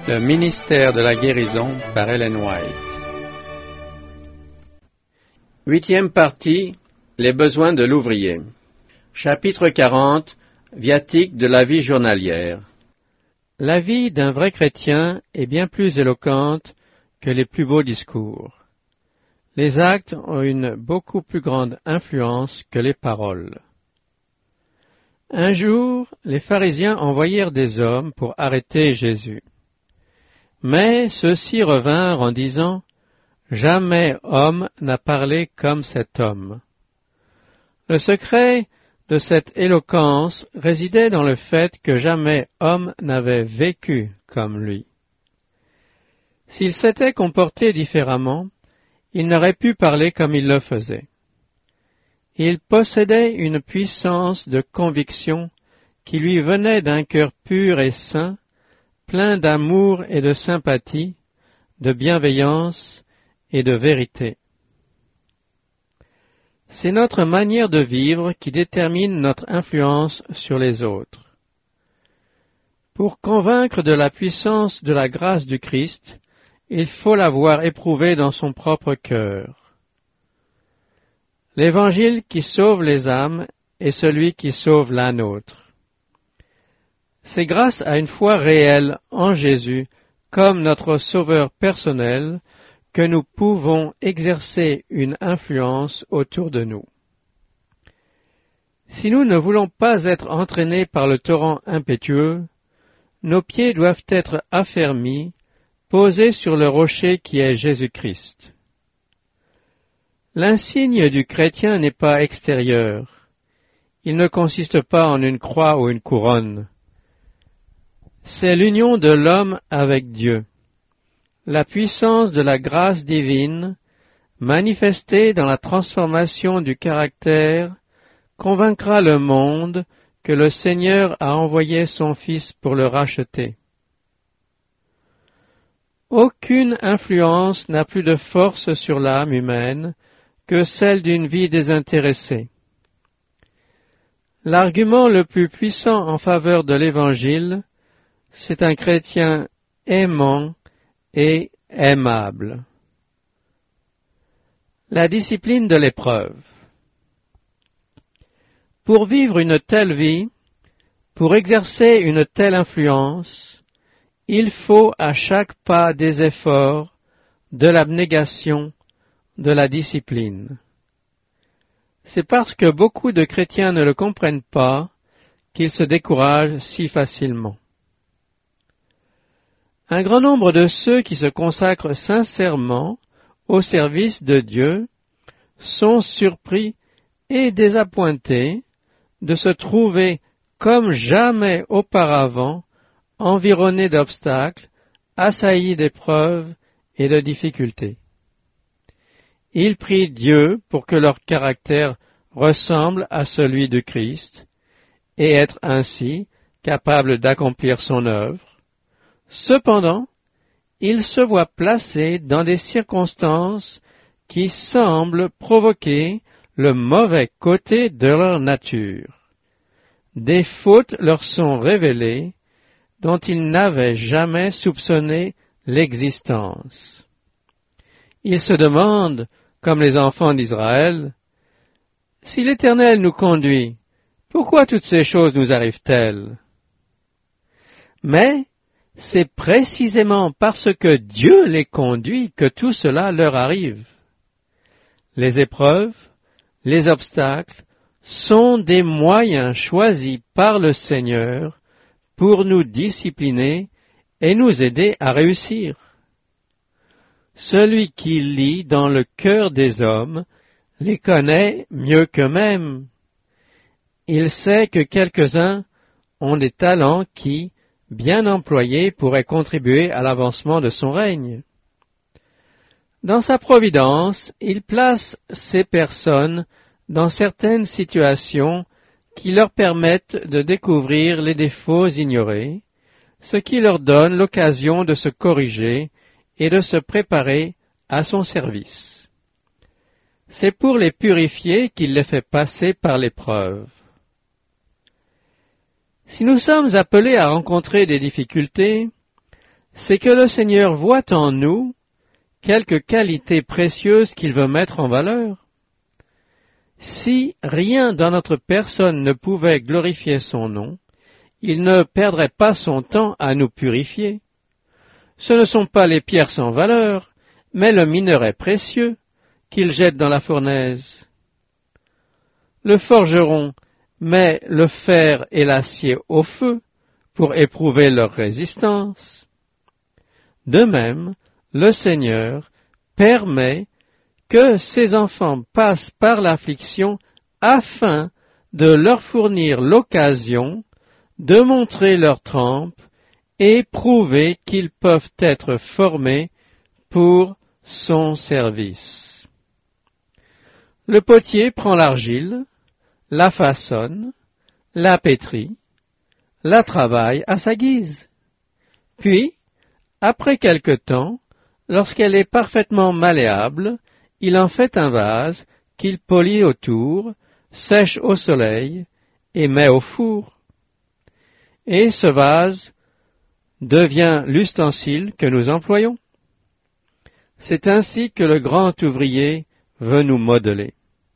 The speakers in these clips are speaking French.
Le ministère de la guérison par Ellen White. 8e partie. Les besoins de l'ouvrier. Chapitre 40. Viatique de la vie journalière. La vie d'un vrai chrétien est bien plus éloquente que les plus beaux discours. Les actes ont une beaucoup plus grande influence que les paroles. Un jour, les pharisiens envoyèrent des hommes pour arrêter Jésus. Mais ceux-ci revinrent en disant « Jamais homme n'a parlé comme cet homme ». Le secret de cette éloquence résidait dans le fait que jamais homme n'avait vécu comme lui. S'il s'était comporté différemment, il n'aurait pu parler comme il le faisait. Il possédait une puissance de conviction qui lui venait d'un cœur pur et saint, plein d'amour et de sympathie, de bienveillance et de vérité. C'est notre manière de vivre qui détermine notre influence sur les autres. Pour convaincre de la puissance de la grâce du Christ, il faut l'avoir éprouvée dans son propre cœur. L'Évangile qui sauve les âmes est celui qui sauve la nôtre. C'est grâce à une foi réelle en Jésus, comme notre Sauveur personnel, que nous pouvons exercer une influence autour de nous. Si nous ne voulons pas être entraînés par le torrent impétueux, nos pieds doivent être affermis, posés sur le rocher qui est Jésus-Christ. L'insigne du chrétien n'est pas extérieur. Il ne consiste pas en une croix ou une couronne. C'est l'union de l'homme avec Dieu, la puissance de la grâce divine, manifestée dans la transformation du caractère, convaincra le monde que le Seigneur a envoyé son Fils pour le racheter. Aucune influence n'a plus de force sur l'âme humaine que celle d'une vie désintéressée. L'argument le plus puissant en faveur de l'Évangile, c'est un chrétien aimant et aimable. La discipline de l'épreuve. Pour vivre une telle vie, pour exercer une telle influence, il faut à chaque pas des efforts, de l'abnégation, de la discipline. C'est parce que beaucoup de chrétiens ne le comprennent pas qu'ils se découragent si facilement. Un grand nombre de ceux qui se consacrent sincèrement au service de Dieu sont surpris et désappointés de se trouver comme jamais auparavant environnés d'obstacles, assaillis d'épreuves et de difficultés. Ils prient Dieu pour que leur caractère ressemble à celui de Christ et être ainsi capable d'accomplir son œuvre. Cependant, ils se voient placés dans des circonstances qui semblent provoquer le mauvais côté de leur nature. Des fautes leur sont révélées dont ils n'avaient jamais soupçonné l'existence. Ils se demandent, comme les enfants d'Israël, « Si l'Éternel nous conduit, pourquoi toutes ces choses nous arrivent-elles » Mais c'est précisément parce que Dieu les conduit que tout cela leur arrive. Les épreuves, les obstacles sont des moyens choisis par le Seigneur pour nous discipliner et nous aider à réussir. Celui qui lit dans le cœur des hommes les connaît mieux qu'eux-mêmes. Il sait que quelques-uns ont des talents qui, bien employés, pourraient contribuer à l'avancement de son règne. Dans sa providence, il place ces personnes dans certaines situations qui leur permettent de découvrir les défauts ignorés, ce qui leur donne l'occasion de se corriger et de se préparer à son service. C'est pour les purifier qu'il les fait passer par l'épreuve. Si nous sommes appelés à rencontrer des difficultés, c'est que le Seigneur voit en nous quelques qualités précieuses qu'il veut mettre en valeur. Si rien dans notre personne ne pouvait glorifier son nom, il ne perdrait pas son temps à nous purifier. Ce ne sont pas les pierres sans valeur, mais le minerai précieux qu'il jette dans la fournaise. Le forgeron met le fer et l'acier au feu pour éprouver leur résistance. De même, le Seigneur permet que ses enfants passent par l'affliction afin de leur fournir l'occasion de montrer leur trempe et prouver qu'ils peuvent être formés pour son service. Le potier prend l'argile, la façonne, la pétrit, la travaille à sa guise. Puis, après quelque temps, lorsqu'elle est parfaitement malléable, il en fait un vase qu'il polit autour, sèche au soleil et met au four. Et ce vase devient l'ustensile que nous employons. C'est ainsi que le grand ouvrier veut nous modeler.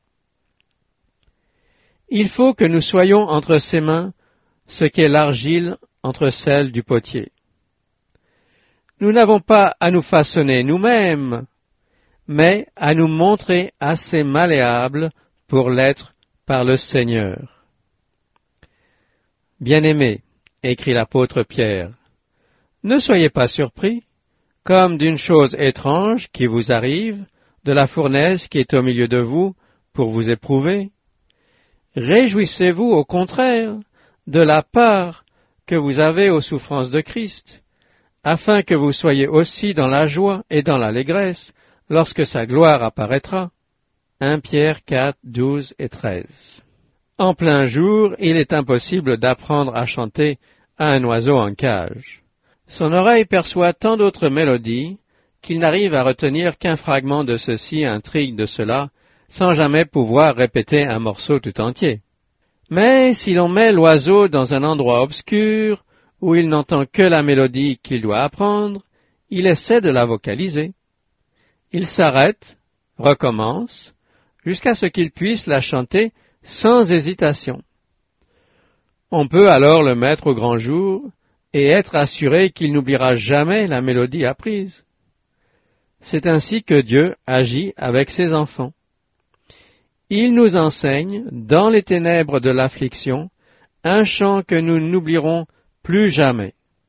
Il faut que nous soyons entre ses mains ce qu'est l'argile entre celles du potier. Nous n'avons pas à nous façonner nous-mêmes, mais à nous montrer assez malléables pour l'être par le Seigneur. Bien-aimés, écrit l'apôtre Pierre, ne soyez pas surpris, comme d'une chose étrange qui vous arrive, de la fournaise qui est au milieu de vous pour vous éprouver. Réjouissez-vous au contraire de la part que vous avez aux souffrances de Christ, afin que vous soyez aussi dans la joie et dans l'allégresse lorsque sa gloire apparaîtra. 1 Pierre 4, 12 et 13. En plein jour, il est impossible d'apprendre à chanter à un oiseau en cage. Son oreille perçoit tant d'autres mélodies qu'il n'arrive à retenir qu'un fragment de ceci, un tric de cela, sans jamais pouvoir répéter un morceau tout entier. Mais si l'on met l'oiseau dans un endroit obscur, où il n'entend que la mélodie qu'il doit apprendre, il essaie de la vocaliser. Il s'arrête, recommence, jusqu'à ce qu'il puisse la chanter sans hésitation. On peut alors le mettre au grand jour et être assuré qu'il n'oubliera jamais la mélodie apprise. C'est ainsi que Dieu agit avec ses enfants. Il nous enseigne, dans les ténèbres de l'affliction, un chant que nous n'oublierons plus jamais.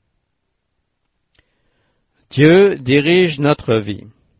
Dieu dirige notre vie.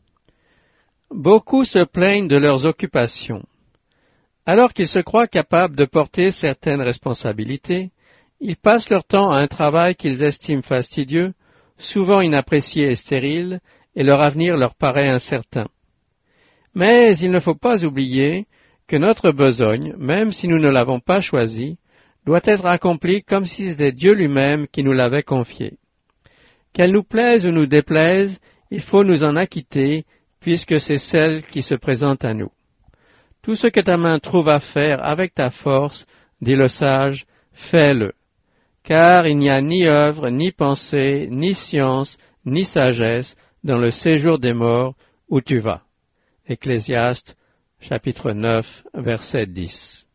Beaucoup se plaignent de leurs occupations. Alors qu'ils se croient capables de porter certaines responsabilités, ils passent leur temps à un travail qu'ils estiment fastidieux, souvent inapprécié et stérile, et leur avenir leur paraît incertain. Mais il ne faut pas oublier que notre besogne, même si nous ne l'avons pas choisie, doit être accomplie comme si c'était Dieu lui-même qui nous l'avait confiée. Qu'elle nous plaise ou nous déplaise, il faut nous en acquitter, puisque c'est celle qui se présente à nous. Tout ce que ta main trouve à faire avec ta force, dit le sage, fais-le. Car il n'y a ni œuvre, ni pensée, ni science, ni sagesse dans le séjour des morts où tu vas. Ecclésiaste, chapitre 9, verset 10.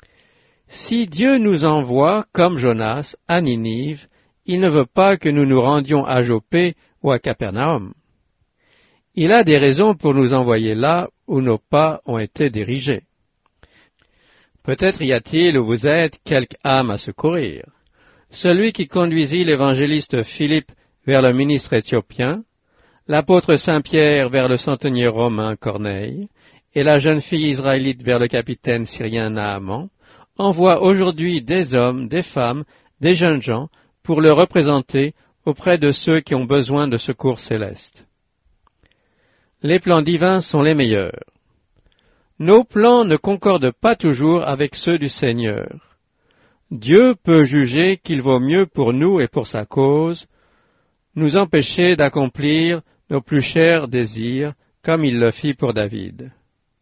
Si Dieu nous envoie, comme Jonas, à Ninive, il ne veut pas que nous nous rendions à Jopé ou à Capernaum. Il a des raisons pour nous envoyer là où nos pas ont été dirigés. Peut-être y a-t-il où vous êtes quelque âme à secourir. Celui qui conduisit l'évangéliste Philippe vers le ministre éthiopien, l'apôtre Saint-Pierre vers le centenier romain Corneille, et la jeune fille israélite vers le capitaine syrien Naaman, envoie aujourd'hui des hommes, des femmes, des jeunes gens pour le représenter auprès de ceux qui ont besoin de secours célestes. Les plans divins sont les meilleurs. Nos plans ne concordent pas toujours avec ceux du Seigneur. Dieu peut juger qu'il vaut mieux pour nous et pour sa cause nous empêcher d'accomplir nos plus chers désirs, comme il le fit pour David.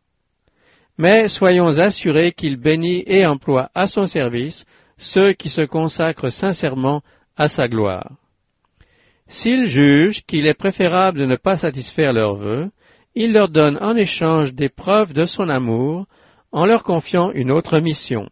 Mais soyons assurés qu'il bénit et emploie à son service ceux qui se consacrent sincèrement à sa gloire. S'ils jugent qu'il est préférable de ne pas satisfaire leurs vœux, il leur donne en échange des preuves de son amour en leur confiant une autre mission.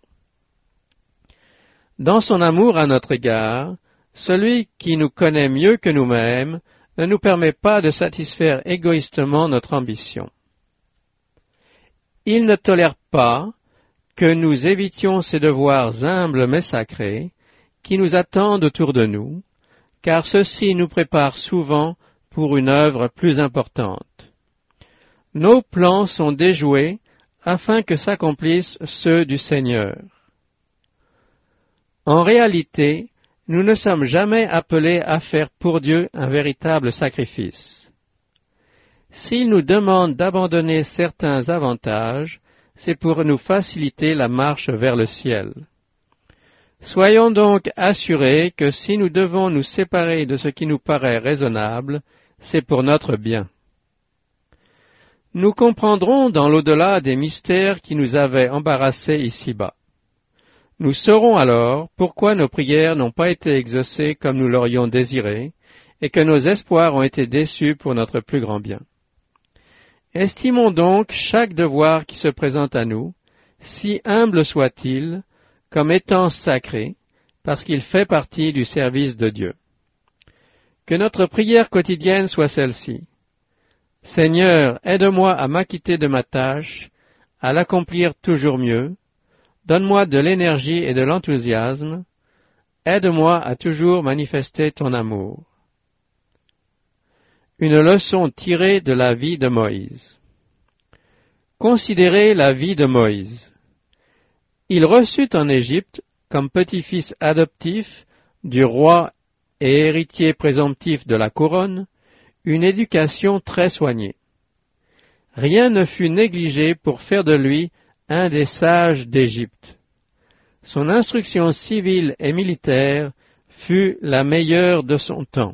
Dans son amour à notre égard, celui qui nous connaît mieux que nous-mêmes ne nous permet pas de satisfaire égoïstement notre ambition. Il ne tolère pas que nous évitions ces devoirs humbles mais sacrés qui nous attendent autour de nous, car ceux-ci nous préparent souvent pour une œuvre plus importante. Nos plans sont déjoués afin que s'accomplissent ceux du Seigneur. En réalité, nous ne sommes jamais appelés à faire pour Dieu un véritable sacrifice. S'il nous demande d'abandonner certains avantages, c'est pour nous faciliter la marche vers le ciel. Soyons donc assurés que si nous devons nous séparer de ce qui nous paraît raisonnable, c'est pour notre bien. Nous comprendrons dans l'au-delà des mystères qui nous avaient embarrassés ici-bas. Nous saurons alors pourquoi nos prières n'ont pas été exaucées comme nous l'aurions désiré, et que nos espoirs ont été déçus pour notre plus grand bien. Estimons donc chaque devoir qui se présente à nous, si humble soit-il, comme étant sacré, parce qu'il fait partie du service de Dieu. Que notre prière quotidienne soit celle-ci. Seigneur, aide-moi à m'acquitter de ma tâche, à l'accomplir toujours mieux. Donne-moi de l'énergie et de l'enthousiasme. Aide-moi à toujours manifester ton amour. Une leçon tirée de la vie de Moïse. Considérez la vie de Moïse. Il reçut en Égypte, comme petit-fils adoptif du roi et héritier présomptif de la couronne, une éducation très soignée. Rien ne fut négligé pour faire de lui un des sages d'Égypte. Son instruction civile et militaire fut la meilleure de son temps.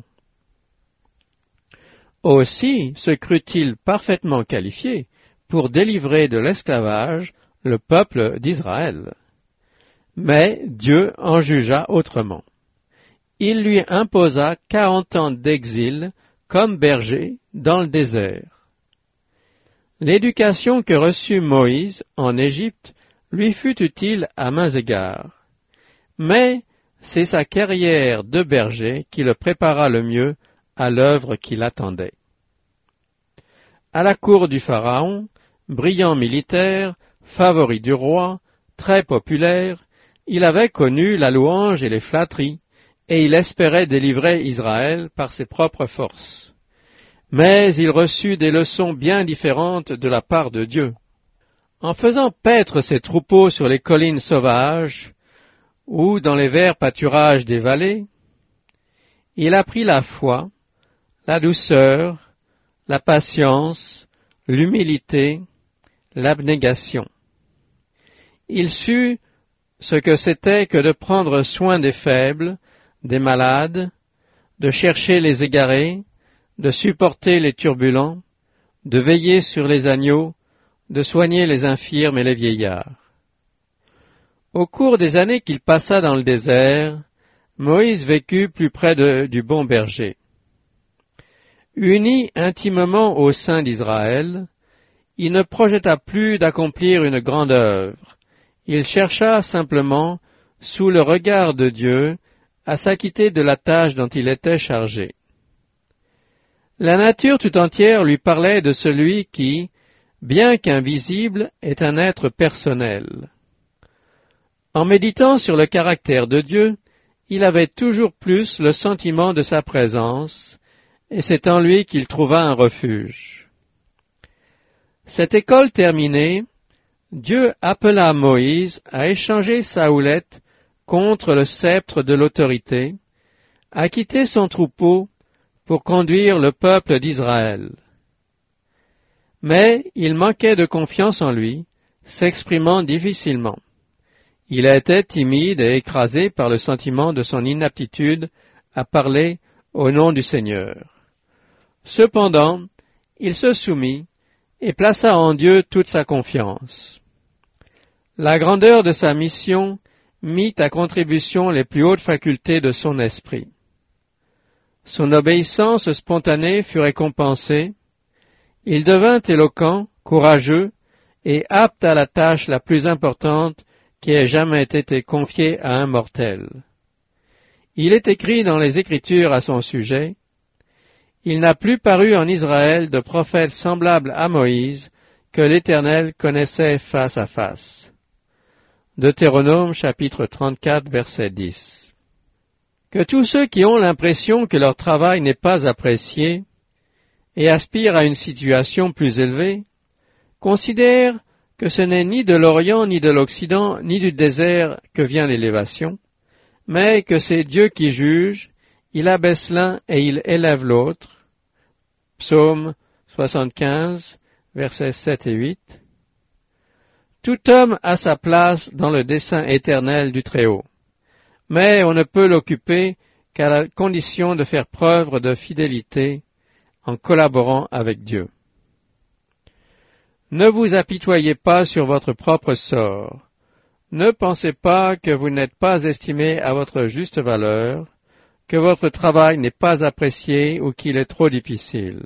Aussi se crut-il parfaitement qualifié pour délivrer de l'esclavage le peuple d'Israël. Mais Dieu en jugea autrement. Il lui imposa 40 ans d'exil comme berger dans le désert. L'éducation que reçut Moïse en Égypte lui fut utile à maints égards. Mais c'est sa carrière de berger qui le prépara le mieux à l'œuvre qui l'attendait. À la cour du Pharaon, brillant militaire, favori du roi, très populaire, il avait connu la louange et les flatteries, et il espérait délivrer Israël par ses propres forces. Mais il reçut des leçons bien différentes de la part de Dieu. En faisant paître ses troupeaux sur les collines sauvages ou dans les verts pâturages des vallées, il apprit la foi, la douceur, la patience, l'humilité, l'abnégation. Il sut ce que c'était que de prendre soin des faibles, des malades, de chercher les égarés, de supporter les turbulents, de veiller sur les agneaux, de soigner les infirmes et les vieillards. Au cours des années qu'il passa dans le désert, Moïse vécut plus près du bon berger. Uni intimement au sein d'Israël, il ne projeta plus d'accomplir une grande œuvre. Il chercha simplement, sous le regard de Dieu, à s'acquitter de la tâche dont il était chargé. La nature tout entière lui parlait de celui qui, bien qu'invisible, est un être personnel. En méditant sur le caractère de Dieu, il avait toujours plus le sentiment de sa présence, et c'est en lui qu'il trouva un refuge. Cette école terminée, Dieu appela Moïse à échanger sa houlette contre le sceptre de l'autorité, à quitter son troupeau pour conduire le peuple d'Israël. Mais il manquait de confiance en lui, s'exprimant difficilement. Il était timide et écrasé par le sentiment de son inaptitude à parler au nom du Seigneur. Cependant, il se soumit et plaça en Dieu toute sa confiance. La grandeur de sa mission mit à contribution les plus hautes facultés de son esprit. Son obéissance spontanée fut récompensée. Il devint éloquent, courageux et apte à la tâche la plus importante qui ait jamais été confiée à un mortel. Il est écrit dans les Écritures à son sujet, « Il n'a plus paru en Israël de prophète semblable à Moïse que l'Éternel connaissait face à face. » Deutéronome chapitre 34 verset 10. Que tous ceux qui ont l'impression que leur travail n'est pas apprécié et aspirent à une situation plus élevée, considèrent que ce n'est ni de l'Orient, ni de l'Occident, ni du désert que vient l'élévation, mais que c'est Dieu qui juge, il abaisse l'un et il élève l'autre. Psaume 75, versets 7 et 8. Tout homme a sa place dans le dessein éternel du Très-Haut, mais on ne peut l'occuper qu'à la condition de faire preuve de fidélité en collaborant avec Dieu. Ne vous apitoyez pas sur votre propre sort. Ne pensez pas que vous n'êtes pas estimé à votre juste valeur, que votre travail n'est pas apprécié ou qu'il est trop difficile.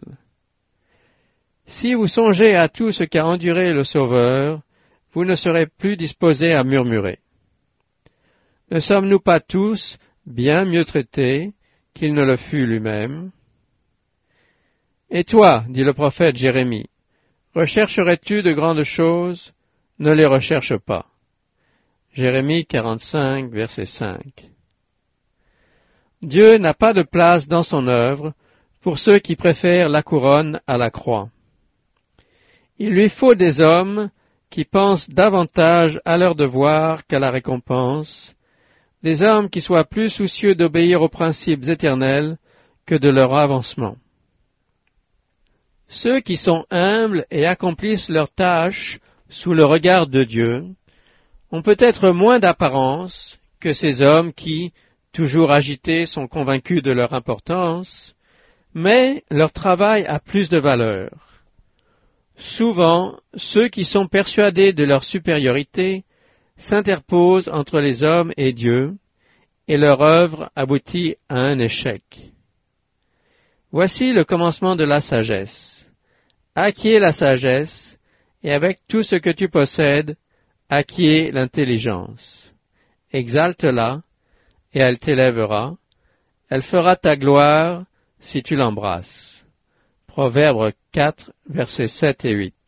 Si vous songez à tout ce qu'a enduré le Sauveur, vous ne serez plus disposé à murmurer. Ne sommes-nous pas tous bien mieux traités qu'il ne le fut lui-même? Et toi, dit le prophète Jérémie, rechercherais-tu de grandes choses? Ne les recherche pas. Jérémie 45, verset 5. Dieu n'a pas de place dans son œuvre pour ceux qui préfèrent la couronne à la croix. Il lui faut des hommes qui pensent davantage à leur devoir qu'à la récompense, des hommes qui soient plus soucieux d'obéir aux principes éternels que de leur avancement. Ceux qui sont humbles et accomplissent leurs tâches sous le regard de Dieu ont peut-être moins d'apparence que ces hommes qui, toujours agités, sont convaincus de leur importance, mais leur travail a plus de valeur. Souvent, ceux qui sont persuadés de leur supériorité s'interposent entre les hommes et Dieu, et leur œuvre aboutit à un échec. Voici le commencement de la sagesse. Acquiers la sagesse, et avec tout ce que tu possèdes, acquiers l'intelligence. Exalte-la, et elle t'élèvera. Elle fera ta gloire si tu l'embrasses. Proverbe 4, versets 7 et 8.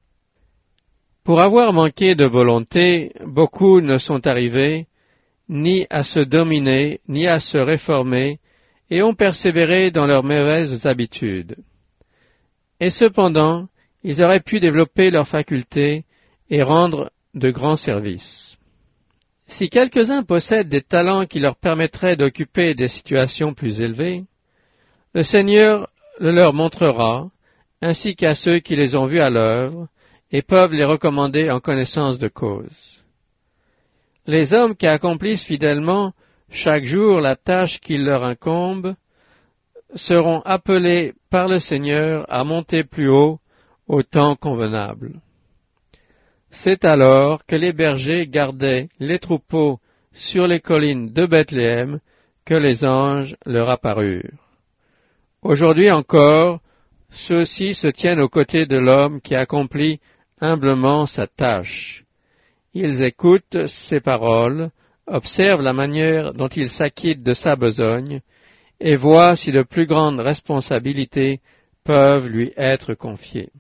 Pour avoir manqué de volonté, beaucoup ne sont arrivés ni à se dominer, ni à se réformer, et ont persévéré dans leurs mauvaises habitudes. Et cependant, ils auraient pu développer leurs facultés et rendre de grands services. Si quelques-uns possèdent des talents qui leur permettraient d'occuper des situations plus élevées, le Seigneur le leur montrera, ainsi qu'à ceux qui les ont vus à l'œuvre, et peuvent les recommander en connaissance de cause. Les hommes qui accomplissent fidèlement chaque jour la tâche qui leur incombe seront appelés par le Seigneur à monter plus haut au temps convenable. C'est alors que les bergers gardaient les troupeaux sur les collines de Bethléem que les anges leur apparurent. Aujourd'hui encore, ceux-ci se tiennent aux côtés de l'homme qui accomplit humblement sa tâche. Ils écoutent ses paroles, observent la manière dont il s'acquitte de sa besogne, et voient si de plus grandes responsabilités peuvent lui être confiées.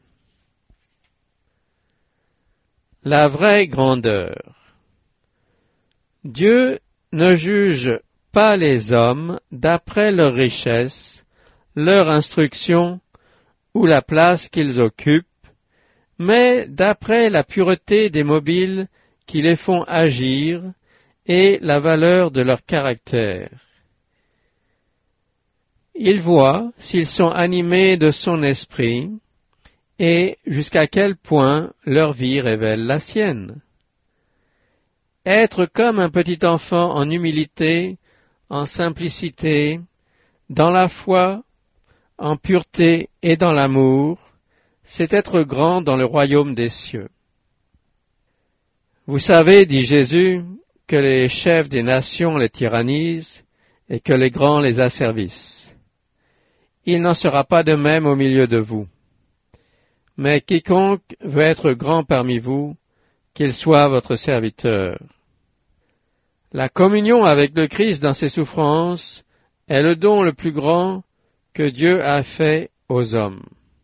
La vraie grandeur. Dieu ne juge pas les hommes d'après leur richesse, leur instruction ou la place qu'ils occupent, mais d'après la pureté des mobiles qui les font agir et la valeur de leur caractère. Il voit s'ils sont animés de son esprit et jusqu'à quel point leur vie révèle la sienne. Être comme un petit enfant en humilité, en simplicité, dans la foi, en pureté et dans l'amour, c'est être grand dans le royaume des cieux. Vous savez, dit Jésus, que les chefs des nations les tyrannisent et que les grands les asservissent. il n'en sera pas de même au milieu de vous. Mais quiconque veut être grand parmi vous, qu'il soit votre serviteur. La communion avec le Christ dans ses souffrances est le don le plus grand que Dieu a fait aux hommes.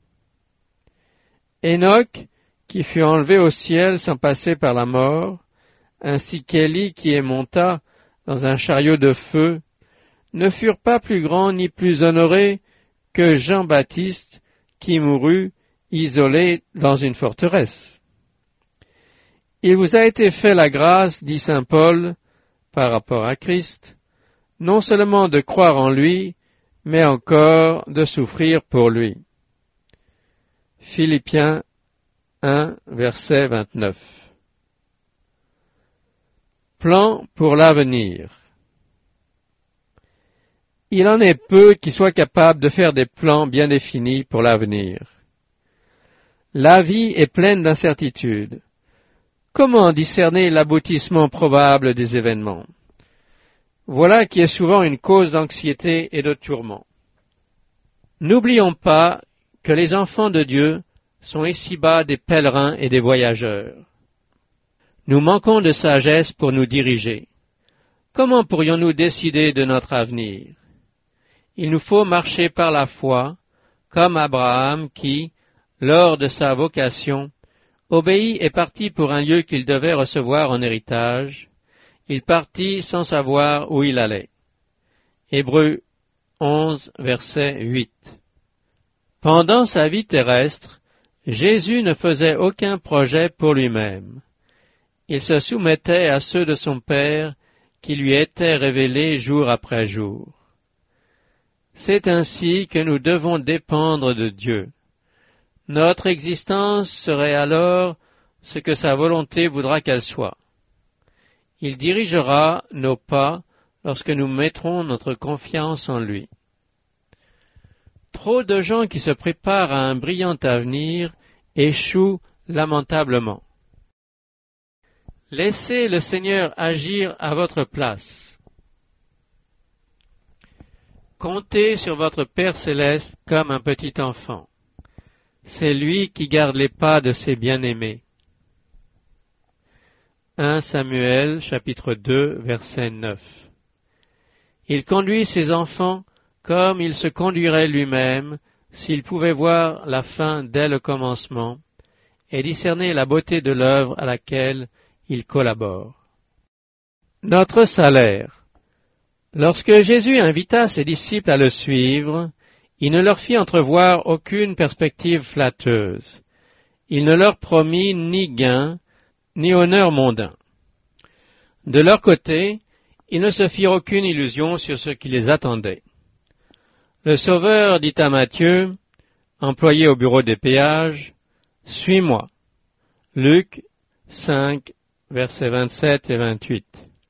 Enoch, qui fut enlevé au ciel sans passer par la mort, ainsi qu'Élie qui y monta dans un chariot de feu, ne furent pas plus grands ni plus honorés que Jean-Baptiste qui mourut isolé dans une forteresse. Il vous a été fait la grâce, dit saint Paul, par rapport à Christ, non seulement de croire en lui, mais encore de souffrir pour lui. Philippiens 1, verset 29. Plan pour l'avenir. Il en est peu qui soient capables de faire des plans bien définis pour l'avenir. La vie est pleine d'incertitudes. Comment discerner l'aboutissement probable des événements? Voilà qui est souvent une cause d'anxiété et de tourment. N'oublions pas que les enfants de Dieu sont ici-bas des pèlerins et des voyageurs. Nous manquons de sagesse pour nous diriger. Comment pourrions-nous décider de notre avenir? Il nous faut marcher par la foi, comme Abraham qui, lors de sa vocation, obéit et partit pour un lieu qu'il devait recevoir en héritage. Il partit sans savoir où il allait. Hébreux 11, verset 8. Pendant sa vie terrestre, Jésus ne faisait aucun projet pour lui-même. Il se soumettait à ceux de son Père qui lui étaient révélés jour après jour. C'est ainsi que nous devons dépendre de Dieu. Notre existence serait alors ce que sa volonté voudra qu'elle soit. Il dirigera nos pas lorsque nous mettrons notre confiance en lui. Trop de gens qui se préparent à un brillant avenir échouent lamentablement. Laissez le Seigneur agir à votre place. Comptez sur votre Père céleste comme un petit enfant. C'est lui qui garde les pas de ses bien-aimés. 1 Samuel, chapitre 2, verset 9. Il conduit ses enfants comme il se conduirait lui-même s'il pouvait voir la fin dès le commencement et discerner la beauté de l'œuvre à laquelle il collabore. Notre salaire. Lorsque Jésus invita ses disciples à le suivre, il ne leur fit entrevoir aucune perspective flatteuse. Il ne leur promit ni gain, ni honneur mondain. De leur côté, ils ne se firent aucune illusion sur ce qui les attendait. Le Sauveur dit à Matthieu, employé au bureau des péages, « Suis-moi ». Luc 5, versets 27 et 28.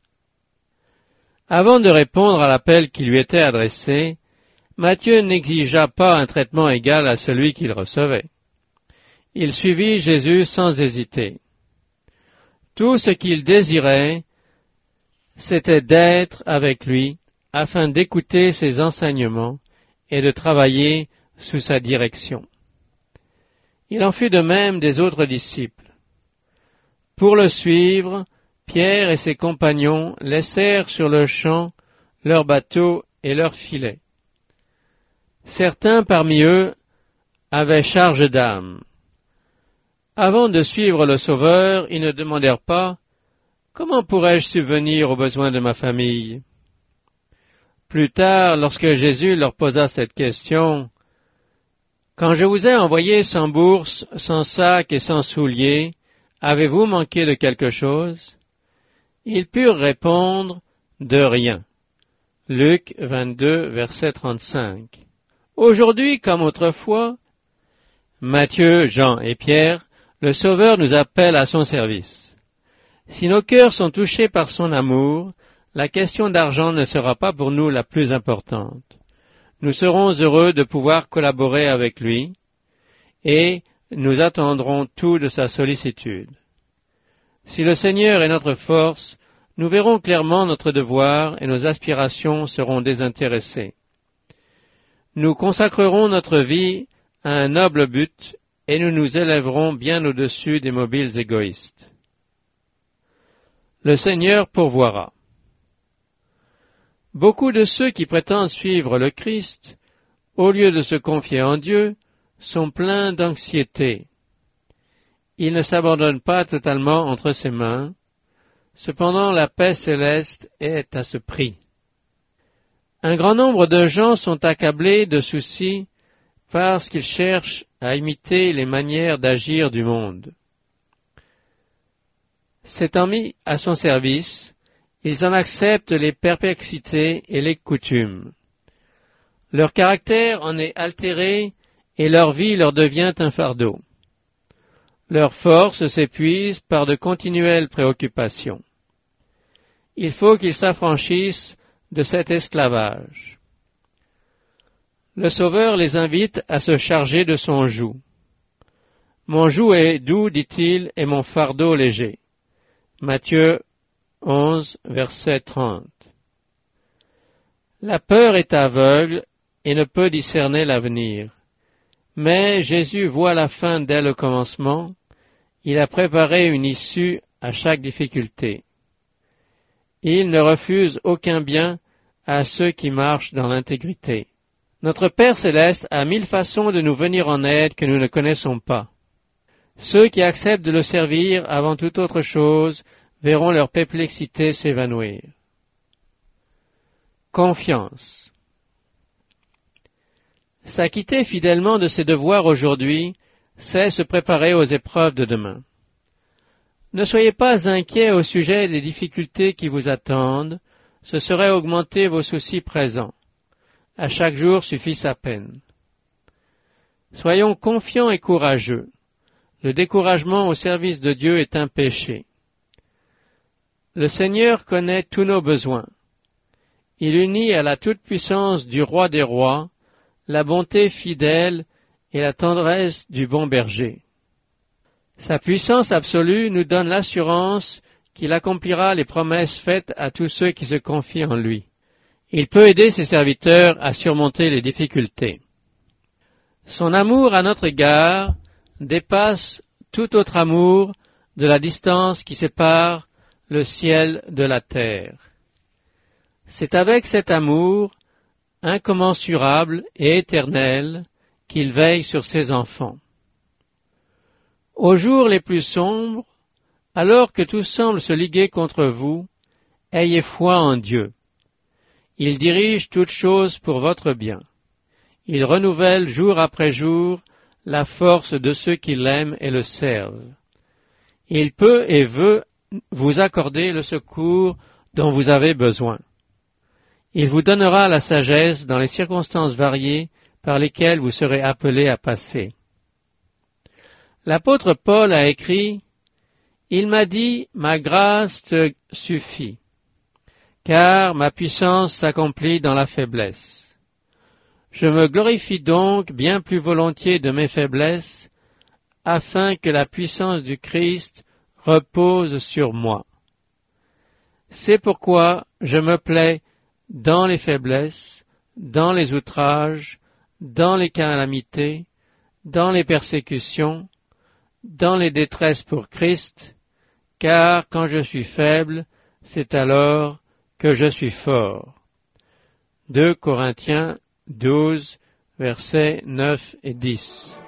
Avant de répondre à l'appel qui lui était adressé, Matthieu n'exigea pas un traitement égal à celui qu'il recevait. Il suivit Jésus sans hésiter. Tout ce qu'il désirait, c'était d'être avec lui afin d'écouter ses enseignements et de travailler sous sa direction. Il en fut de même des autres disciples. Pour le suivre, Pierre et ses compagnons laissèrent sur le champ leur bateau et leurs filets. Certains parmi eux avaient charge d'âmes. Avant de suivre le Sauveur, ils ne demandèrent pas « Comment pourrais-je subvenir aux besoins de ma famille ?» Plus tard, lorsque Jésus leur posa cette question, « Quand je vous ai envoyé sans bourse, sans sac et sans souliers, avez-vous manqué de quelque chose ?» Ils purent répondre « De rien. » Luc 22, verset 35. Aujourd'hui, comme autrefois, Matthieu, Jean et Pierre, le Sauveur nous appelle à son service. Si nos cœurs sont touchés par son amour, la question d'argent ne sera pas pour nous la plus importante. Nous serons heureux de pouvoir collaborer avec lui et nous attendrons tout de sa sollicitude. Si le Seigneur est notre force, nous verrons clairement notre devoir et nos aspirations seront désintéressées. nous consacrerons notre vie à un noble but et nous nous élèverons bien au-dessus des mobiles égoïstes. Le Seigneur pourvoira. Beaucoup de ceux qui prétendent suivre le Christ, au lieu de se confier en Dieu, sont pleins d'anxiété. Ils ne s'abandonnent pas totalement entre ses mains. Cependant, la paix céleste est à ce prix. Un grand nombre de gens sont accablés de soucis parce qu'ils cherchent à imiter les manières d'agir du monde. S'étant mis à son service, ils en acceptent les perplexités et les coutumes. Leur caractère en est altéré et leur vie leur devient un fardeau. Leur force s'épuise par de continuelles préoccupations. Il faut qu'ils s'affranchissent de cet esclavage. Le Sauveur les invite à se charger de son joug. Mon joug est doux, dit-il, et mon fardeau léger. Matthieu 11, verset 30. La peur est aveugle et ne peut discerner l'avenir. Mais Jésus voit la fin dès le commencement. Il a préparé une issue à chaque difficulté. Il ne refuse aucun bien à ceux qui marchent dans l'intégrité. Notre Père céleste a 1000 façons de nous venir en aide que nous ne connaissons pas. Ceux qui acceptent de le servir avant toute autre chose verront leur perplexité s'évanouir. Confiance. S'acquitter fidèlement de ses devoirs aujourd'hui, c'est se préparer aux épreuves de demain. Ne soyez pas inquiets au sujet des difficultés qui vous attendent, ce serait augmenter vos soucis présents. À chaque jour suffit sa peine. Soyons confiants et courageux. Le découragement au service de Dieu est un péché. Le Seigneur connaît tous nos besoins. Il unit à la toute-puissance du Roi des rois la bonté fidèle et la tendresse du bon berger. Sa puissance absolue nous donne l'assurance qu'il accomplira les promesses faites à tous ceux qui se confient en lui. Il peut aider ses serviteurs à surmonter les difficultés. Son amour à notre égard dépasse tout autre amour de la distance qui sépare le ciel de la terre. C'est avec cet amour incommensurable et éternel qu'il veille sur ses enfants. Aux jours les plus sombres, alors que tout semble se liguer contre vous, ayez foi en Dieu. Il dirige toutes choses pour votre bien. Il renouvelle jour après jour la force de ceux qui l'aiment et le servent. Il peut et veut vous accorder le secours dont vous avez besoin. Il vous donnera la sagesse dans les circonstances variées par lesquelles vous serez appelés à passer. L'apôtre Paul a écrit « Il m'a dit, ma grâce te suffit, car ma puissance s'accomplit dans la faiblesse. Je me glorifie donc bien plus volontiers de mes faiblesses, afin que la puissance du Christ repose sur moi. C'est pourquoi je me plais dans les faiblesses, dans les outrages, dans les calamités, dans les persécutions, dans les détresses pour Christ, car quand je suis faible, c'est alors que je suis fort. » 2 Corinthiens 12, versets 9 et 10.